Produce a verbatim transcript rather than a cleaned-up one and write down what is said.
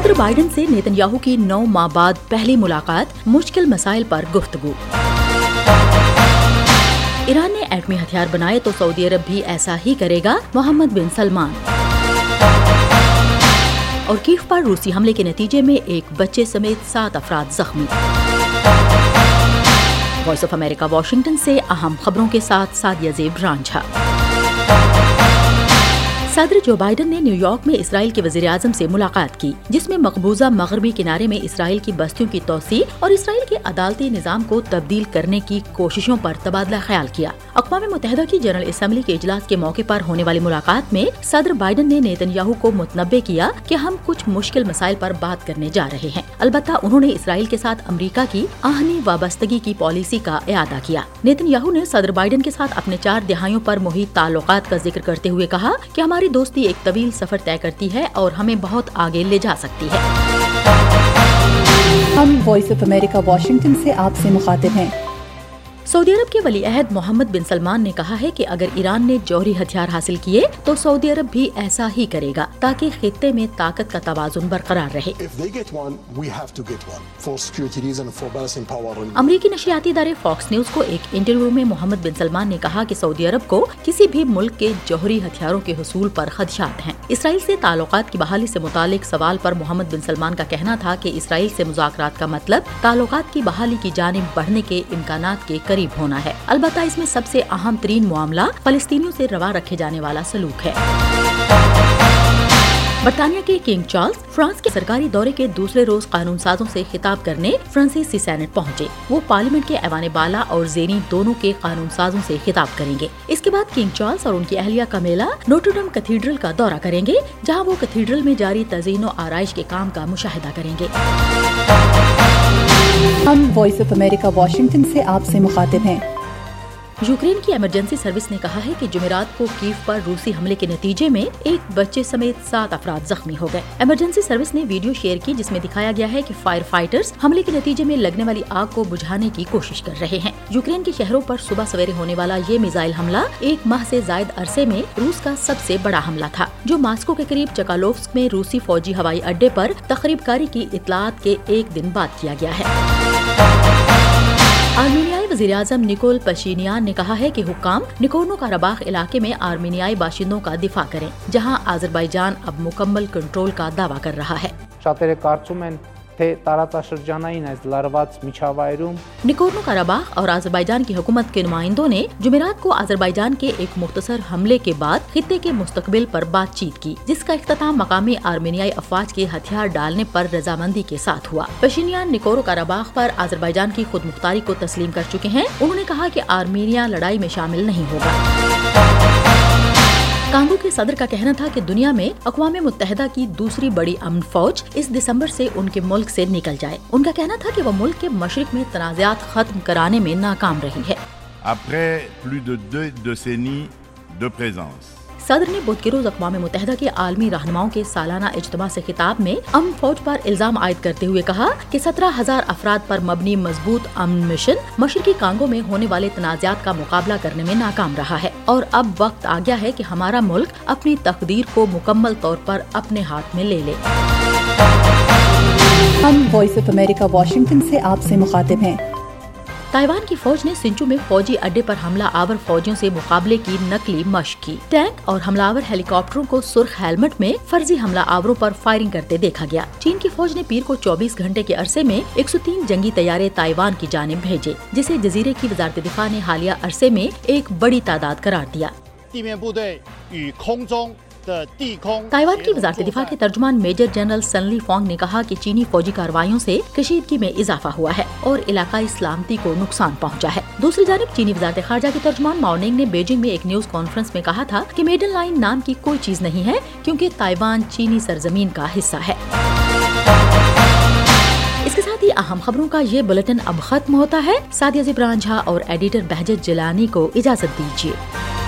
صدر بائیڈن سے نیتن کی نو ماہ بعد پہلی ملاقات، مشکل مسائل پر گفتگو۔ ایران نے ایٹمی ہتھیار بنائے تو سعودی عرب بھی ایسا ہی کرے گا، محمد بن سلمان۔ اور کیف پر روسی حملے کے نتیجے میں ایک بچے سمیت سات افراد زخمی۔ وائس آف امریکہ واشنگٹن سے اہم خبروں کے ساتھ سعدیہ زیب رانجھا۔ صدر جو بائیڈن نے نیو یارک میں اسرائیل کے وزیر اعظم سے ملاقات کی، جس میں مقبوضہ مغربی کنارے میں اسرائیل کی بستیوں کی توسیع اور اسرائیل کے عدالتی نظام کو تبدیل کرنے کی کوششوں پر تبادلہ خیال کیا۔ اقوام متحدہ کی جنرل اسمبلی کے اجلاس کے موقع پر ہونے والی ملاقات میں صدر بائیڈن نے نیتن یاہو کو متنبع کیا کہ ہم کچھ مشکل مسائل پر بات کرنے جا رہے ہیں۔ البتہ انہوں نے اسرائیل کے ساتھ امریکہ کی آہنی وابستگی کی پالیسی کا اعادہ کیا۔ نیتن یاہو نے صدر بائیڈن کے ساتھ اپنے چار دہائیوں پر محیط تعلقات کا ذکر کرتے ہوئے کہا کہ ہماری دوستی ایک طویل سفر طے کرتی ہے اور ہمیں بہت آگے لے جا سکتی ہے۔ ہم وائس آف امریکہ واشنگٹن سے آپ سے مخاطب ہیں۔ سعودی عرب کے ولی عہد محمد بن سلمان نے کہا ہے کہ اگر ایران نے جوہری ہتھیار حاصل کیے تو سعودی عرب بھی ایسا ہی کرے گا تاکہ خطے میں طاقت کا توازن برقرار رہے۔ امریکی نشریاتی ادارے فاکس نیوز کو ایک انٹرویو میں محمد بن سلمان نے کہا کہ سعودی عرب کو کسی بھی ملک کے جوہری ہتھیاروں کے حصول پر خدشات ہیں۔ اسرائیل سے تعلقات کی بحالی سے متعلق سوال پر محمد بن سلمان کا کہنا تھا کہ اسرائیل سے مذاکرات کا مطلب تعلقات کی بحالی کی جانب بڑھنے کے امکانات کے قریب ہونا ہے۔ البتہ اس میں سب سے اہم ترین معاملہ فلسطینیوں سے روا رکھے جانے والا سلوک ہے۔ برطانیہ کے کنگ چارلز فرانس کے سرکاری دورے کے دوسرے روز قانون سازوں سے خطاب کرنے فرانسیسی سینٹ پہنچے۔ وہ پارلیمنٹ کے ایوان بالا اور زیریں دونوں کے قانون سازوں سے خطاب کریں گے۔ اس کے بعد کنگ چارلز اور ان کی اہلیہ کمیلا نوٹر ڈم کیتھیڈرل کا دورہ کریں گے، جہاں وہ کیتھیڈرل میں جاری تزئین و آرائش کے کام کا مشاہدہ کریں گے۔ ہم وائس آف امریکہ واشنگٹن سے آپ سے مخاطب ہیں۔ یوکرین کی ایمرجنسی سروس نے کہا ہے کہ جمعرات کو کیف پر روسی حملے کے نتیجے میں ایک بچے سمیت سات افراد زخمی ہو گئے۔ ایمرجنسی سروس نے ویڈیو شیئر کی جس میں دکھایا گیا ہے کہ فائر فائٹرز حملے کے نتیجے میں لگنے والی آگ کو بجھانے کی کوشش کر رہے ہیں۔ یوکرین کے شہروں پر صبح سویرے ہونے والا یہ میزائل حملہ ایک ماہ سے زائد عرصے میں روس کا سب سے بڑا حملہ تھا، جو ماسکو کے قریب چکالوفسک میں روسی فوجی ہوائی اڈے پر تخریب کاری کی اطلاعات کے ایک دن بعد کیا گیا ہے۔ آرمینیائی وزیر اعظم نیکول پشینیان نے کہا ہے کہ حکام نکورنو کاراباخ علاقے میں آرمینیائی باشندوں کا دفاع کریں، جہاں آذربائیجان اب مکمل کنٹرول کا دعویٰ کر رہا ہے۔ نکورنو کاراباخ اور آذربائیجان کی حکومت کے نمائندوں نے جمعرات کو آذربائیجان کے ایک مختصر حملے کے بعد خطے کے مستقبل پر بات چیت کی، جس کا اختتام مقامی آرمینیائی افواج کے ہتھیار ڈالنے پر رضامندی کے ساتھ ہوا۔ پشینیان نکورنو کاراباخ پر آذربائیجان کی خود مختاری کو تسلیم کر چکے ہیں۔ انہوں نے کہا کہ آرمینیا لڑائی میں شامل نہیں ہوگا۔ کانگو کے صدر کا کہنا تھا کہ دنیا میں اقوام متحدہ کی دوسری بڑی امن فوج اس دسمبر سے ان کے ملک سے نکل جائے۔ ان کا کہنا تھا کہ وہ ملک کے مشرق میں تنازعات ختم کرانے میں ناکام رہی ہے۔ Après plus de deux décennies de présence. صدر نے بدھ کے روز اقوام متحدہ کے عالمی رہنماؤں کے سالانہ اجتماع سے خطاب میں امن فوج پر الزام عائد کرتے ہوئے کہا کہ سترہ ہزار افراد پر مبنی مضبوط امن مشن مشرقی کانگو میں ہونے والے تنازعات کا مقابلہ کرنے میں ناکام رہا ہے، اور اب وقت آ گیا ہے کہ ہمارا ملک اپنی تقدیر کو مکمل طور پر اپنے ہاتھ میں لے لے۔ ہم وائس آف امریکہ واشنگٹن سے آپ سے مخاطب ہیں۔ تائیوان کی فوج نے سنچو میں فوجی اڈے پر حملہ آور فوجیوں سے مقابلے کی نقلی مشق کی۔ ٹینک اور حملہ آور ہیلی کاپٹروں کو سرخ ہیلمٹ میں فرضی حملہ آوروں پر فائرنگ کرتے دیکھا گیا۔ چین کی فوج نے پیر کو چوبیس گھنٹے کے عرصے میں ایک سو تین جنگی طیارے تائیوان کی جانب بھیجے، جسے جزیرے کی وزارت دفاع نے حالیہ عرصے میں ایک بڑی تعداد قرار دیا۔ تائیوان کی وزارت دفاع کے ترجمان میجر جنرل سنلی فونگ نے کہا کہ چینی فوجی کارروائیوں سے کشیدگی میں اضافہ ہوا ہے اور علاقائی سلامتی کو نقصان پہنچا ہے۔ دوسری جانب چینی وزارت خارجہ کے ترجمان ماؤننگ نے بیجنگ میں ایک نیوز کانفرنس میں کہا تھا کہ میڈن لائن نام کی کوئی چیز نہیں ہے، کیونکہ تائیوان چینی سرزمین کا حصہ ہے۔ اس کے ساتھ ہی اہم خبروں کا یہ بلٹن اب ختم ہوتا ہے۔ سعدیہ زیب رانجھا اور ایڈیٹر بہجت جیلانی کو اجازت دیجیے۔